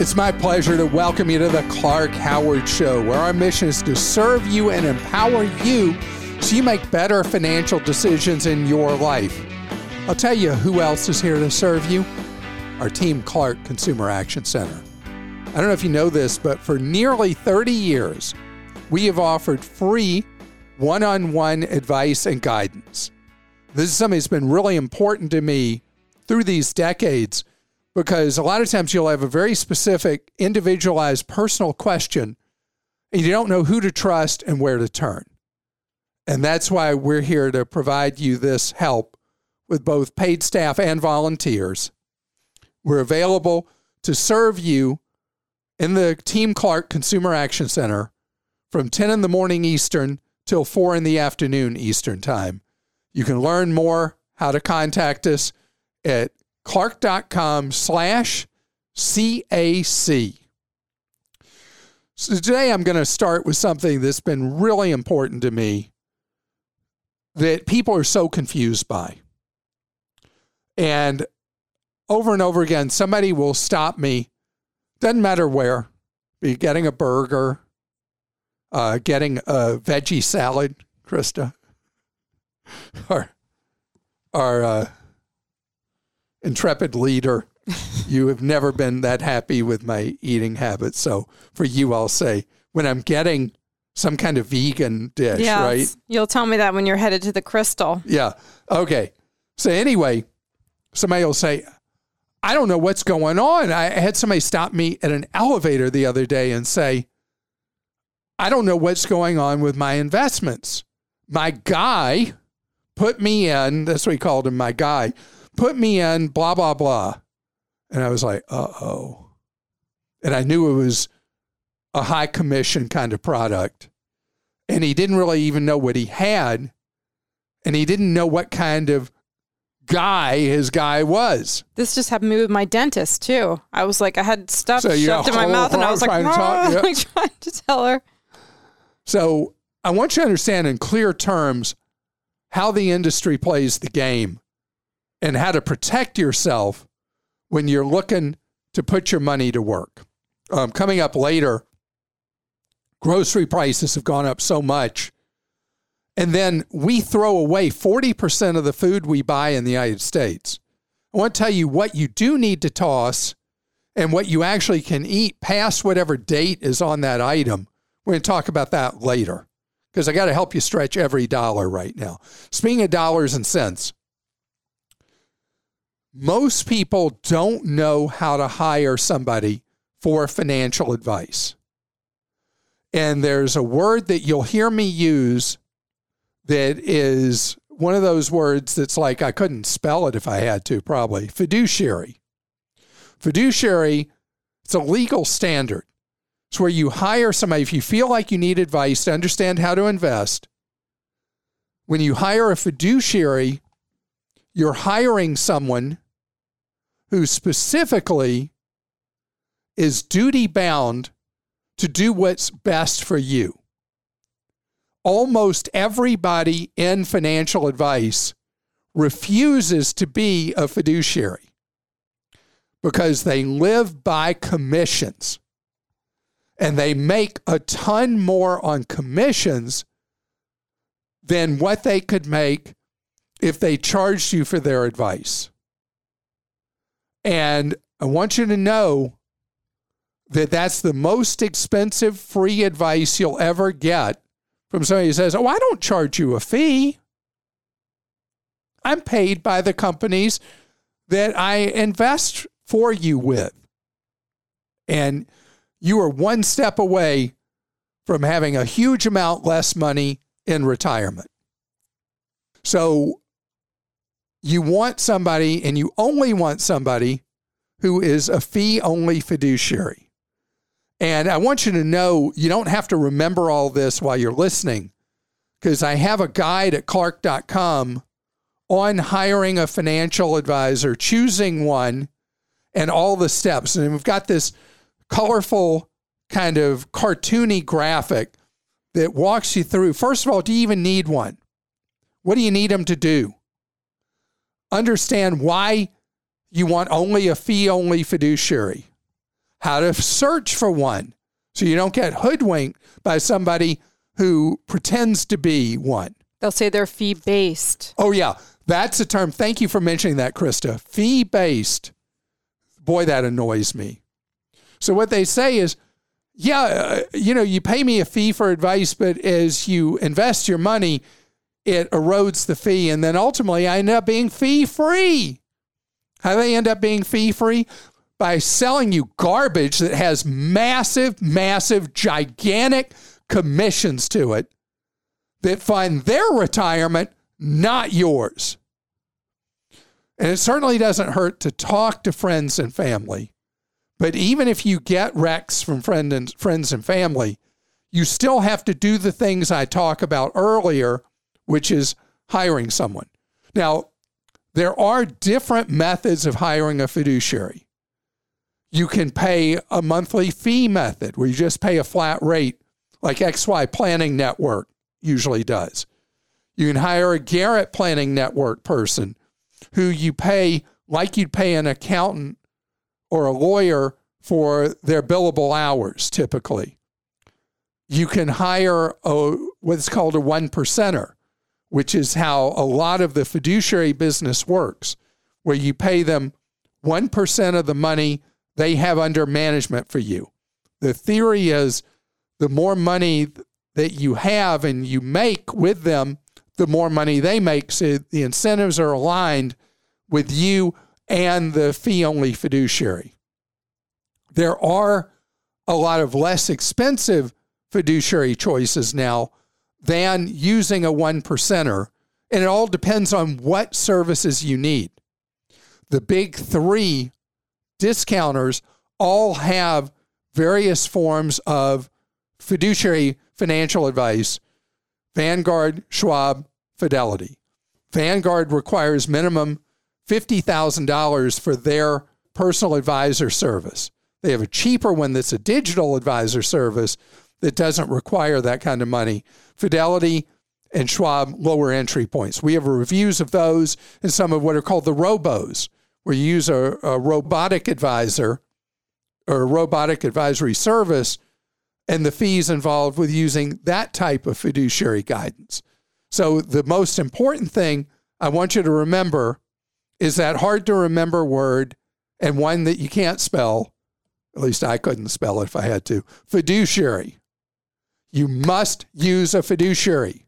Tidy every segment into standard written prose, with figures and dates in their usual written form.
It's my pleasure to welcome you to the Clark Howard Show, where our mission is to serve you and empower you so you make better financial decisions in your life. I'll tell you who else is here to serve you. Our Team Clark Consumer Action Center. I don't know if you know this, but for nearly 30 years, we have offered free one-on-one advice and guidance. This is something that's been really important to me through these decades, because a lot of times you'll have a very specific, individualized, personal question, and you don't know who to trust and where to turn. And that's why we're here to provide you this help with both paid staff and volunteers. We're available to serve you in the Team Clark Consumer Action Center from 10 in the morning Eastern till 4 in the afternoon Eastern time. You can learn more how to contact us at clark.com/CAC. So today I'm going to start with something that's been really important to me that people are so confused by. And over again, somebody will stop me, doesn't matter where, be getting a burger, getting a veggie salad, Krista, our intrepid leader. You have never been that happy with my eating habits. So for you, I'll say when I'm getting some kind of vegan dish, right? You'll tell me that when you're headed to the Crystal. Yeah. Okay. So anyway, somebody will say, I don't know what's going on. I had somebody stop me at an elevator the other day and say, I don't know what's going on with my investments. My guy put me in, that's what he called him, my guy, put me in blah, blah, blah. And I was like, uh-oh. And I knew it was a high commission kind of product. And he didn't really even know what he had. And he didn't know what kind of guy his guy was. This just happened to me with my dentist, too. I was like, I had stuff shoved in my mouth, and I was like, trying to tell her. So I want you to understand in clear terms how the industry plays the game and how to protect yourself when you're looking to put your money to work. Coming up later, grocery prices have gone up so much. And then we throw away 40% of the food we buy in the United States. I want to tell you what you do need to toss and what you actually can eat past whatever date is on that item. We're going to talk about that later because I got to help you stretch every dollar right now. Speaking of dollars and cents, most people don't know how to hire somebody for financial advice. And there's a word that you'll hear me use that is one of those words that's like, I couldn't spell it if I had to, probably. Fiduciary. Fiduciary, it's a legal standard. It's where you hire somebody, if you feel like you need advice to understand how to invest, when you hire a fiduciary, you're hiring someone who specifically is duty-bound to do what's best for you. Almost everybody in financial advice refuses to be a fiduciary because they live by commissions and they make a ton more on commissions than what they could make if they charged you for their advice. And I want you to know that that's the most expensive free advice you'll ever get from somebody who says, oh, I don't charge you a fee. I'm paid by the companies that I invest for you with. And you are one step away from having a huge amount less money in retirement. So you want somebody, and you only want somebody who is a fee-only fiduciary. And I want you to know you don't have to remember all this while you're listening, because I have a guide at clark.com on hiring a financial advisor, choosing one, and all the steps. And we've got this colorful kind of cartoony graphic that walks you through. First of all, do you even need one? What do you need them to do? Understand why you want only a fee-only fiduciary. how to search for one so you don't get hoodwinked by somebody who pretends to be one. They'll say they're fee-based. Oh, yeah. That's a term. Thank you for mentioning that, Krista. Fee-based. Boy, that annoys me. So what they say is, you pay me a fee for advice, but as you invest your money, it erodes the fee. And then ultimately, I end up being fee-free. How do they end up being fee-free? By selling you garbage that has massive, gigantic commissions to it that fund their retirement, not yours. And it certainly doesn't hurt to talk to friends and family. But even if you get recs from friends and family, you still have to do the things I talked about earlier, which is hiring someone. Now, there are different methods of hiring a fiduciary. You can pay a monthly fee method where you just pay a flat rate, like XY Planning Network usually does. You can hire a Garrett Planning Network person who you pay like you'd pay an accountant or a lawyer for their billable hours, typically. You can hire what's called a 1%er, which is how a lot of the fiduciary business works, where you pay them 1% of the money they have under management for you. The theory is the more money that you have and you make with them, the more money they make. So the incentives are aligned with you and the fee-only fiduciary. There are a lot of less expensive fiduciary choices now than using a 1%er, and it all depends on what services you need. The big three discounters all have various forms of fiduciary financial advice: Vanguard, Schwab, Fidelity. Vanguard requires minimum $50,000 for their personal advisor service. They have a cheaper one that's a digital advisor service that doesn't require that kind of money. Fidelity and Schwab, lower entry points. We have reviews of those and some of what are called the robos, where you use a robotic advisor or a robotic advisory service and the fees involved with using that type of fiduciary guidance. So the most important thing I want you to remember is that hard to remember word, and one that you can't spell, at least I couldn't spell it if I had to, fiduciary. You must use a fiduciary.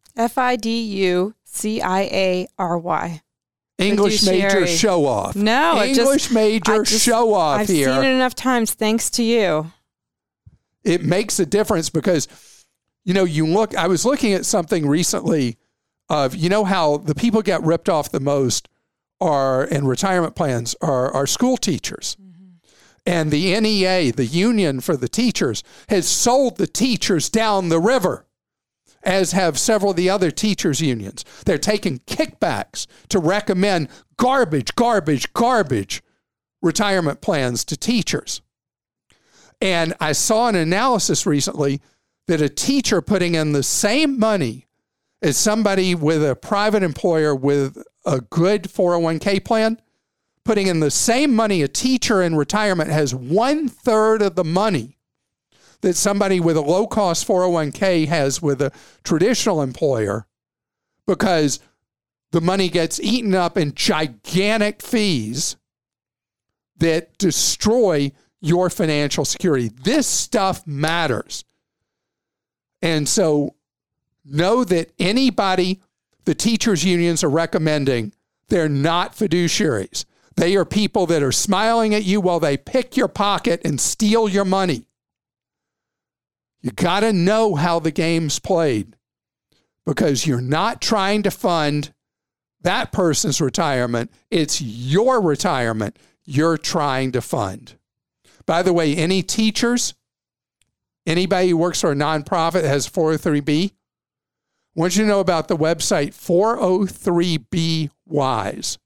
Fiduciary. English fiduciary. Major show off. No, English major show off I've here. I've seen it enough times thanks to you. It makes a difference because, I was looking at something recently of, how the people get ripped off the most in retirement plans are school teachers. Mm-hmm. And the NEA, the union for the teachers, has sold the teachers down the river, as have several of the other teachers' unions. They're taking kickbacks to recommend garbage retirement plans to teachers. And I saw an analysis recently that a teacher putting in the same money as somebody with a private employer with a good 401k plan, putting in the same money, a teacher in retirement has 1/3 of the money that somebody with a low-cost 401k has with a traditional employer, because the money gets eaten up in gigantic fees that destroy your financial security. This stuff matters. And so know that anybody the teachers' unions are recommending, they're not fiduciaries. They are people that are smiling at you while they pick your pocket and steal your money. You got to know how the game's played, because you're not trying to fund that person's retirement. It's your retirement you're trying to fund. By the way, any teachers, anybody who works for a nonprofit that has 403B, I want you to know about the website 403B Wise.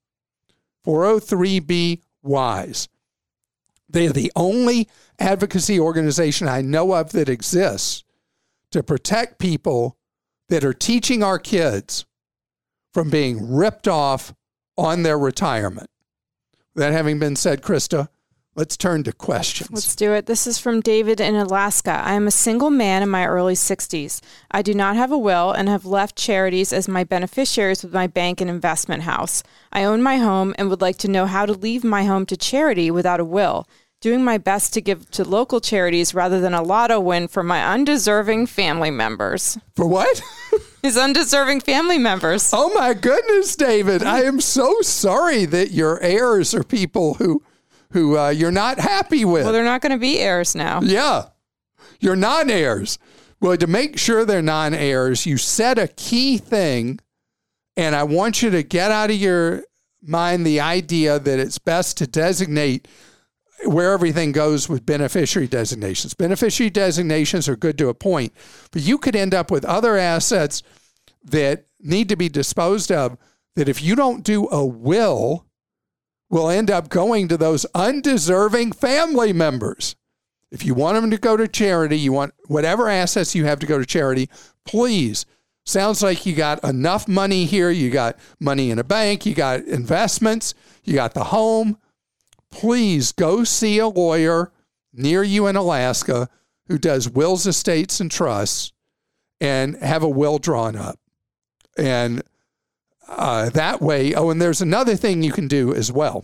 403B Wise. They are the only advocacy organization I know of that exists to protect people that are teaching our kids from being ripped off on their retirement. That having been said, Krista, Let's turn to questions. Let's do it. This is from David in Alaska. I am a single man in my early 60s. I do not have a will and have left charities as my beneficiaries with my bank and investment house. I own my home and would like to know how to leave my home to charity without a will. Doing my best to give to local charities rather than a lotto win for my undeserving family members. For what? His undeserving family members. Oh my goodness, David. I am so sorry that your heirs are people who you're not happy with. Well, they're not going to be heirs now. Yeah. You're non-heirs. Well, to make sure they're non-heirs, you said a key thing, and I want you to get out of your mind the idea that it's best to designate where everything goes with beneficiary designations. Beneficiary designations are good to a point, but you could end up with other assets that need to be disposed of that if you don't do a will end up going to those undeserving family members. If you want them to go to charity, you want whatever assets you have to go to charity, please. Sounds like you got enough money here. You got money in a bank. You got investments. You got the home. Please go see a lawyer near you in Alaska who does wills, estates, and trusts and have a will drawn up. And that way, and there's another thing you can do as well.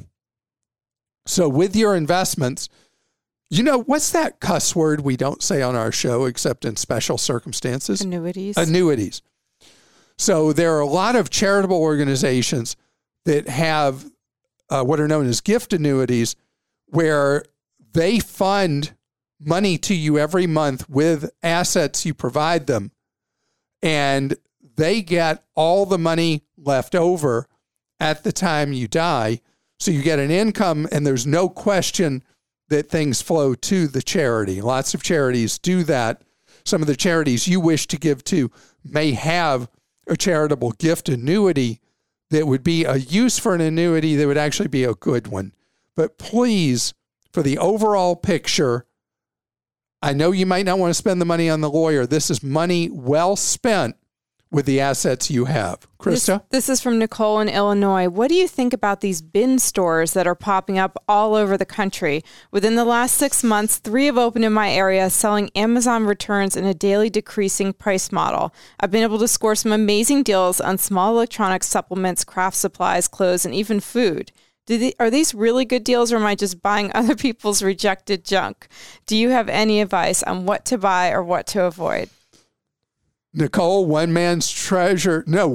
So with your investments, what's that cuss word we don't say on our show except in special circumstances? Annuities. So there are a lot of charitable organizations that have what are known as gift annuities, where they fund money to you every month with assets you provide them. And they get all the money left over at the time you die. So you get an income, and there's no question that things flow to the charity. Lots of charities do that. Some of the charities you wish to give to may have a charitable gift annuity that would be a use for an annuity that would actually be a good one. But please, for the overall picture, I know you might not want to spend the money on the lawyer. This is money well spent with the assets you have. Krista? This is from Nicole in Illinois. What do you think about these bin stores that are popping up all over the country? Within the last 6 months, 3 have opened in my area selling Amazon returns in a daily decreasing price model. I've been able to score some amazing deals on small electronics, supplements, craft supplies, clothes, and even food. Are these really good deals, or am I just buying other people's rejected junk? Do you have any advice on what to buy or what to avoid? Nicole, one man's trash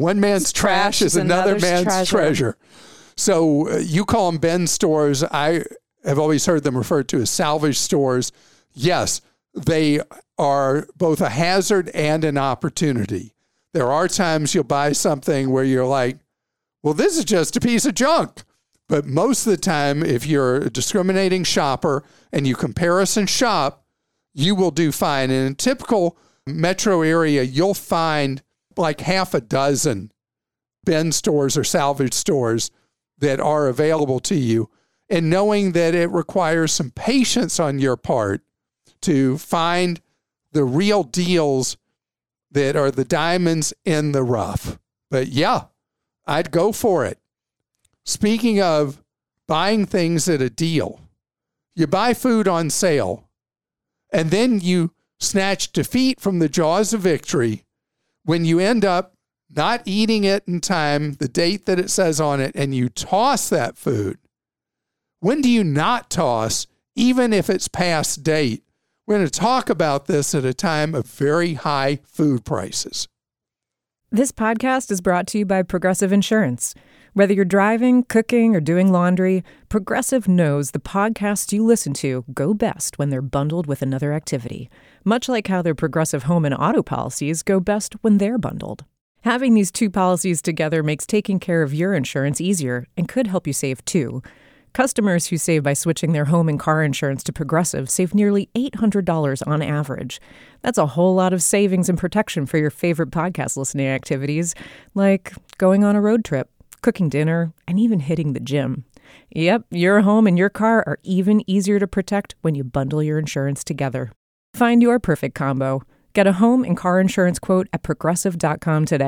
is another man's treasure. So you call them bin stores. I have always heard them referred to as salvage stores. Yes, they are both a hazard and an opportunity. There are times you'll buy something where you're like, well, this is just a piece of junk. But most of the time, if you're a discriminating shopper and you comparison shop, you will do fine. And in typical metro area, you'll find like half a dozen bin stores or salvage stores that are available to you. And knowing that it requires some patience on your part to find the real deals that are the diamonds in the rough. But yeah, I'd go for it. Speaking of buying things at a deal, you buy food on sale, and then you snatch defeat from the jaws of victory when you end up not eating it in time, the date that it says on it, and you toss that food. When do you not toss, even if it's past date? We're going to talk about this at a time of very high food prices. This podcast is brought to you by Progressive Insurance. Whether you're driving, cooking, or doing laundry, Progressive knows the podcasts you listen to go best when they're bundled with another activity, much like how their Progressive home and auto policies go best when they're bundled. Having these 2 policies together makes taking care of your insurance easier and could help you save too. Customers who save by switching their home and car insurance to Progressive save nearly $800 on average. That's a whole lot of savings and protection for your favorite podcast listening activities, like going on a road trip, cooking dinner, and even hitting the gym. Yep, your home and your car are even easier to protect when you bundle your insurance together. Find your perfect combo. Get a home and car insurance quote at Progressive.com today.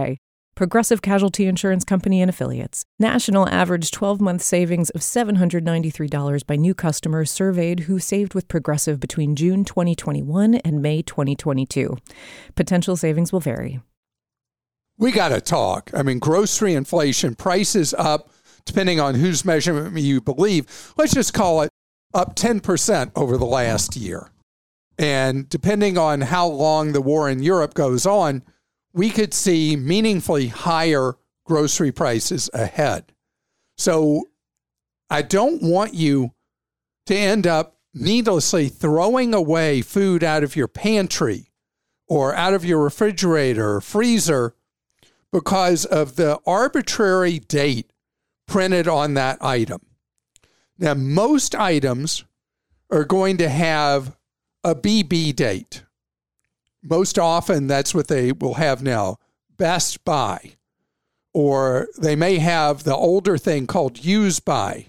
Progressive Casualty Insurance Company and Affiliates. National average 12-month savings of $793 by new customers surveyed who saved with Progressive between June 2021 and May 2022. Potential savings will vary. We got to talk. I mean, grocery inflation, prices up, depending on whose measurement you believe. Let's just call it up 10% over the last year. And depending on how long the war in Europe goes on, we could see meaningfully higher grocery prices ahead. So I don't want you to end up needlessly throwing away food out of your pantry or out of your refrigerator or freezer because of the arbitrary date printed on that item. Now, most items are going to have a BB date. Most often, that's what they will have now, best by. Or they may have the older thing called use by,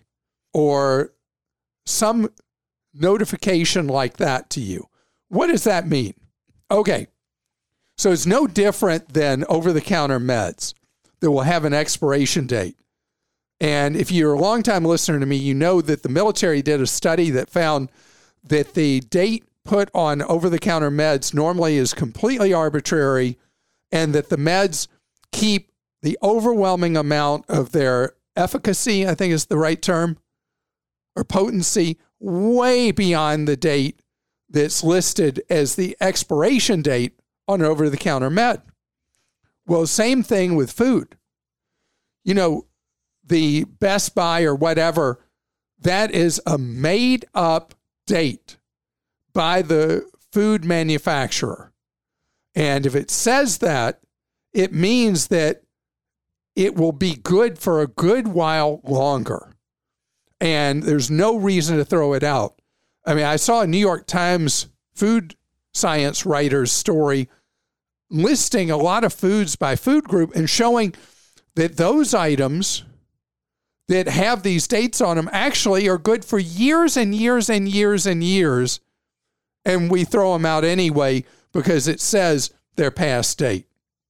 or some notification like that to you. What does that mean? Okay, so it's no different than over-the-counter meds that will have an expiration date. And if you're a longtime listener to me, you know that the military did a study that found that the date put on over-the-counter meds normally is completely arbitrary, and that the meds keep the overwhelming amount of their efficacy, I think is the right term, or potency, way beyond the date that's listed as the expiration date on an over-the-counter med. Well, same thing with food. You know, the Best By or whatever, that is a made-up date by the food manufacturer. And if it says that, it means that it will be good for a good while longer. And there's no reason to throw it out. I mean, I saw a New York Times food science writer's story listing a lot of foods by food group and showing that those items that have these dates on them actually are good for years and years and years and years. And we throw them out anyway because it says they're past date.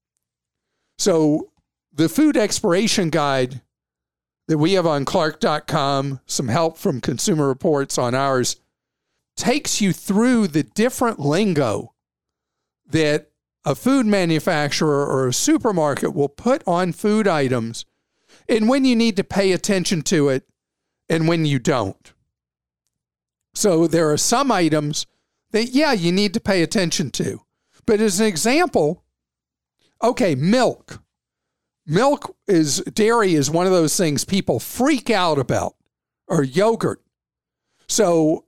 So the food expiration guide that we have on Clark.com, some help from Consumer Reports on ours, takes you through the different lingo that a food manufacturer or a supermarket will put on food items and when you need to pay attention to it and when you don't. So there are some items that, yeah, you need to pay attention to. But as an example, okay, milk. Dairy is one of those things people freak out about, or yogurt. So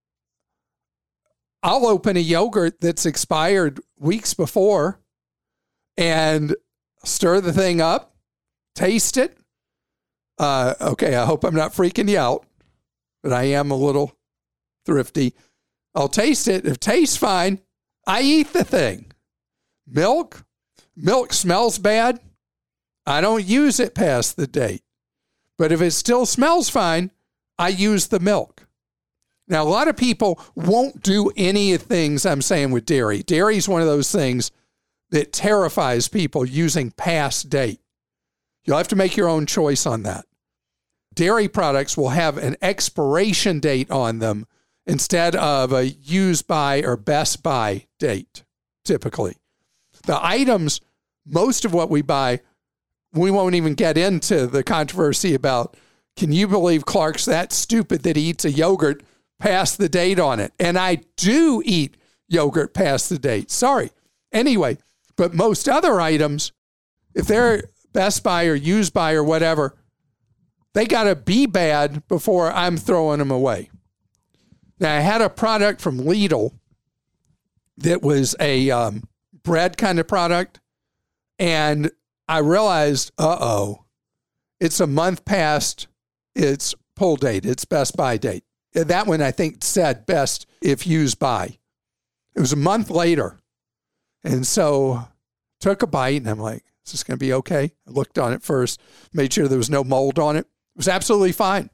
I'll open a yogurt that's expired weeks before and stir the thing up, taste it. Okay, I hope I'm not freaking you out, but I am a little thrifty. I'll taste it. If it tastes fine, I eat the thing. Milk smells bad. I don't use it past the date. But if it still smells fine, I use the milk. Now, a lot of people won't do any of the things I'm saying with dairy. Dairy is one of those things that terrifies people using past date. You'll have to make your own choice on that. Dairy products will have an expiration date on them instead of a use by or best by date, typically. The items, most of what we buy, we won't even get into the controversy about, can you believe Clark's that stupid that he eats a yogurt past the date on it? And I do eat yogurt past the date. Sorry. Anyway, but most other items, if they're Best By or used by or whatever, they got to be bad before I'm throwing them away. Now, I had a product from Lidl that was a bread kind of product, and I realized, it's a month past its pull date, its Best By date. That one, I think, said best if used by. It was a month later. And so took a bite, and I'm like, is this going to be okay? I looked on it first, made sure there was no mold on it. It was absolutely fine.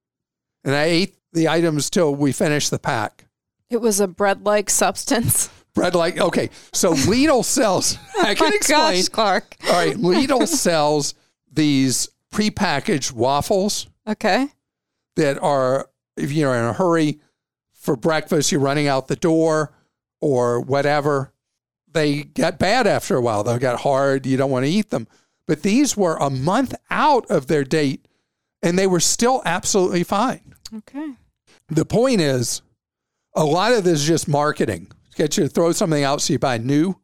And I ate the items till we finished the pack. It was a bread-like substance. Bread like, okay, so Lidl sells, I can explain. Gosh, Clark. All right, Lidl sells these prepackaged waffles. Okay. That are, if you're in a hurry for breakfast, you're running out the door or whatever, they get bad after a while. They'll get hard. You don't want to eat them. But these were a month out of their date, and they were still absolutely fine. Okay. The point is, a lot of this is just marketing. Get you to throw something out so you buy new.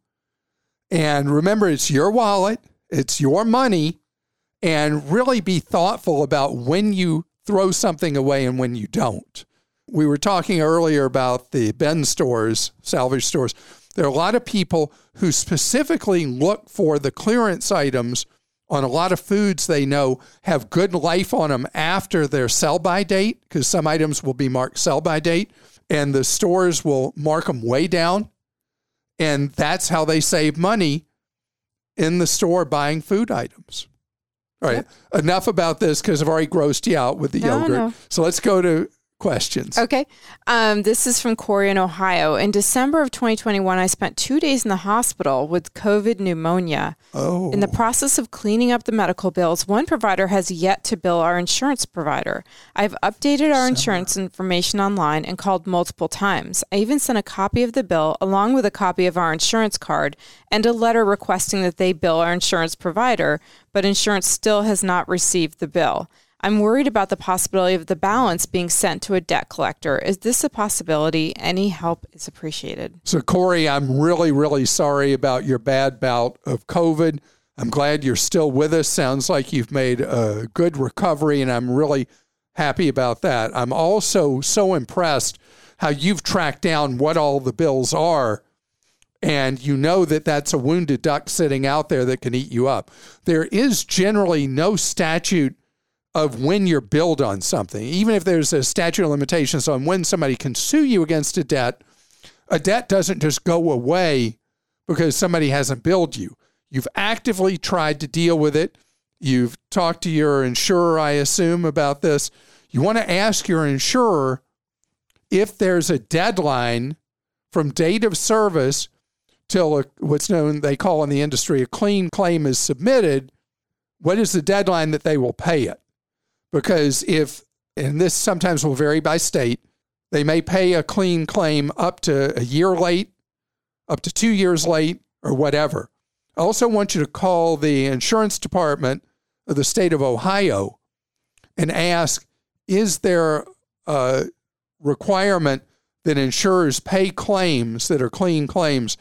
And remember, it's your wallet. It's your money. And really be thoughtful about when you throw something away and when you don't. We were talking earlier about the bin stores, salvage stores. There are a lot of people who specifically look for the clearance items on a lot of foods they know have good life on them after their sell-by date, because some items will be marked sell-by date, and the stores will mark them way down. And that's how they save money in the store buying food items. All right, yep. Enough about this because I've already grossed you out with the yogurt. No. So let's go to questions. Okay. This is from Corey in Ohio. In December of 2021, I spent 2 days in the hospital with COVID pneumonia. Oh. In the process of cleaning up the medical bills, one provider has yet to bill our insurance provider. I've updated our insurance information online and called multiple times. I even sent a copy of the bill along with a copy of our insurance card and a letter requesting that they bill our insurance provider, but insurance still has not received the bill. I'm worried about the possibility of the balance being sent to a debt collector. Is this a possibility? Any help is appreciated. So, Corey, I'm really, really sorry about your bad bout of COVID. I'm glad you're still with us. Sounds like you've made a good recovery, and I'm really happy about that. I'm also so impressed how you've tracked down what all the bills are, and you know that that's a wounded duck sitting out there that can eat you up. There is generally no statute of when you're billed on something, even if there's a statute of limitations on when somebody can sue you against a debt doesn't just go away because somebody hasn't billed you. You've actively tried to deal with it. You've talked to your insurer, I assume, about this. You want to ask your insurer if there's a deadline from date of service till what's known, they call in the industry, a clean claim is submitted. What is the deadline that they will pay it? Because if, and this sometimes will vary by state, they may pay a clean claim up to a year late, up to 2 years late, or whatever. I also want you to call the insurance department of the state of Ohio and ask, is there a requirement that insurers pay claims that are clean claims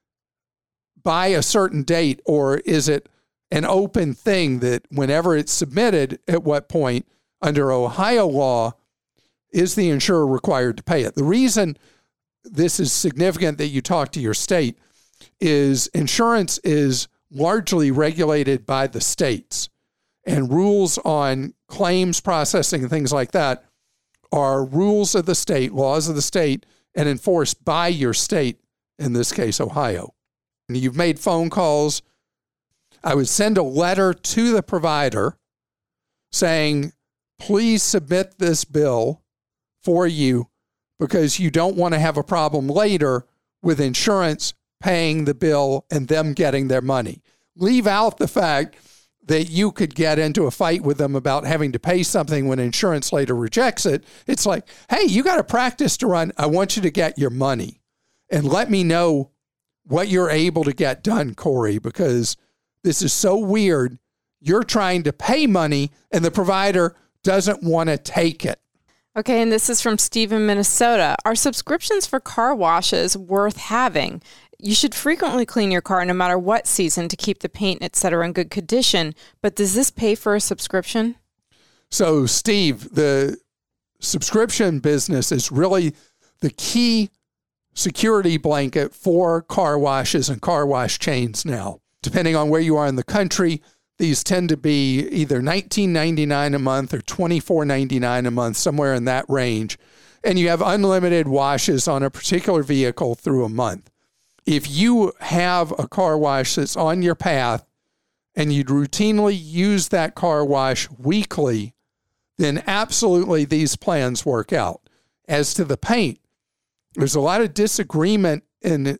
by a certain date, or is it an open thing that whenever it's submitted, at what point under Ohio law is the insurer required to pay it? The reason this is significant that you talk to your state is insurance is largely regulated by the states, and rules on claims processing and things like that are rules of the state, laws of the state, and enforced by your state, in this case, Ohio. And you've made phone calls. I would send a letter to the provider saying, please submit this bill for you because you don't want to have a problem later with insurance paying the bill and them getting their money. Leave out the fact that you could get into a fight with them about having to pay something when insurance later rejects it. It's like, hey, you got a practice to run. I want you to get your money. And let me know what you're able to get done, Corey, because this is so weird. You're trying to pay money and the provider doesn't want to take it. Okay, and this is from Steve in Minnesota. Are subscriptions for car washes worth having? You should frequently clean your car no matter what season to keep the paint, etc. in good condition. But does this pay for a subscription? So, Steve, the subscription business is really the key security blanket for car washes and car wash chains now. Depending on where you are in the country, these tend to be either $19.99 a month or $24.99 a month, somewhere in that range. And you have unlimited washes on a particular vehicle through a month. If you have a car wash that's on your path and you'd routinely use that car wash weekly, then absolutely these plans work out. As to the paint, there's a lot of disagreement in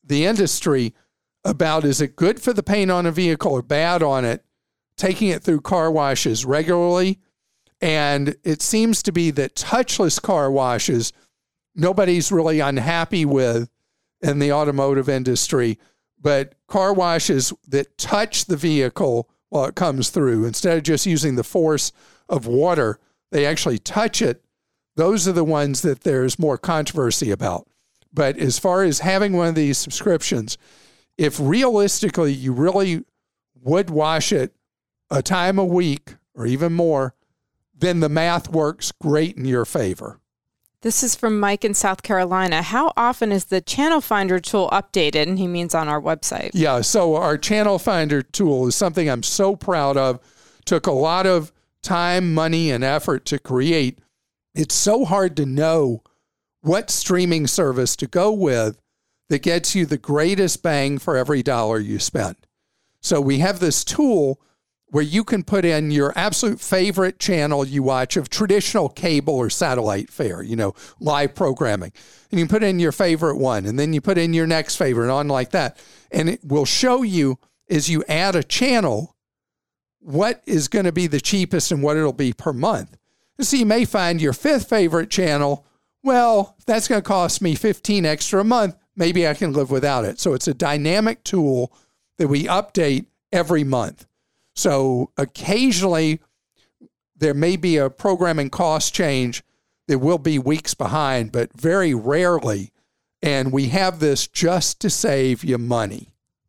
the industry about, is it good for the paint on a vehicle or bad on it, taking it through car washes regularly. And it seems to be that touchless car washes, nobody's really unhappy with in the automotive industry, but car washes that touch the vehicle while it comes through, instead of just using the force of water, they actually touch it. Those are the ones that there's more controversy about. But as far as having one of these subscriptions, if realistically you really would wash it a time a week or even more, then the math works great in your favor. This is from Mike in South Carolina. How often is the Channel Finder tool updated? And he means on our website. Yeah, so our Channel Finder tool is something I'm so proud of. Took a lot of time, money, and effort to create. It's so hard to know what streaming service to go with that gets you the greatest bang for every dollar you spend. So we have this tool where you can put in your absolute favorite channel you watch of traditional cable or satellite fare, live programming. And you put in your favorite one, and then you put in your next favorite, and on like that. And it will show you, as you add a channel, what is going to be the cheapest and what it'll be per month. So you may find your fifth favorite channel, well, if that's going to cost me $15 extra a month, maybe I can live without it. So it's a dynamic tool that we update every month. So occasionally there may be a programming cost change that will be weeks behind, but very rarely. And we have this just to save you money.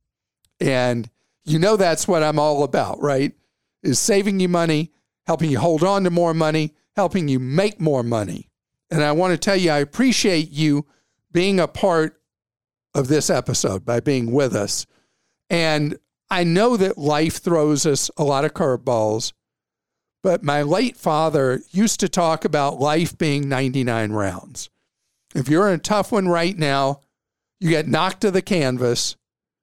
And that's what I'm all about, right? Is saving you money, helping you hold on to more money, helping you make more money. And I want to tell you, I appreciate you being a part of this episode by being with us. And I know that life throws us a lot of curveballs, but my late father used to talk about life being 99 rounds. If you're in a tough one right now, you get knocked to the canvas,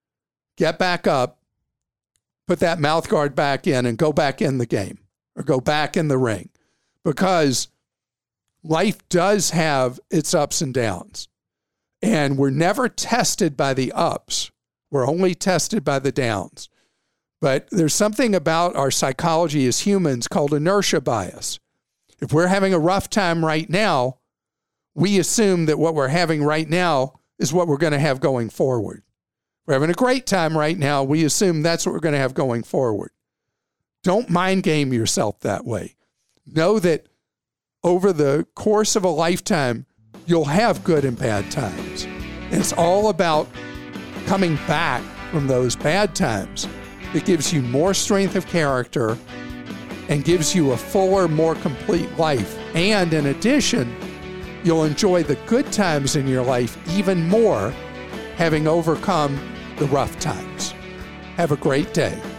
get back up, put that mouth guard back in, and go back in the game or go back in the ring, because life does have its ups and downs, and we're never tested by the ups. We're only tested by the downs. But there's something about our psychology as humans called inertia bias. If we're having a rough time right now, we assume that what we're having right now is what we're going to have going forward. We're having a great time right now, we assume that's what we're going to have going forward. Don't mind game yourself that way. Know that over the course of a lifetime, you'll have good and bad times. And it's all about coming back from those bad times. It gives you more strength of character and gives you a fuller, more complete life. And in addition, you'll enjoy the good times in your life even more, having overcome the rough times. Have a great day.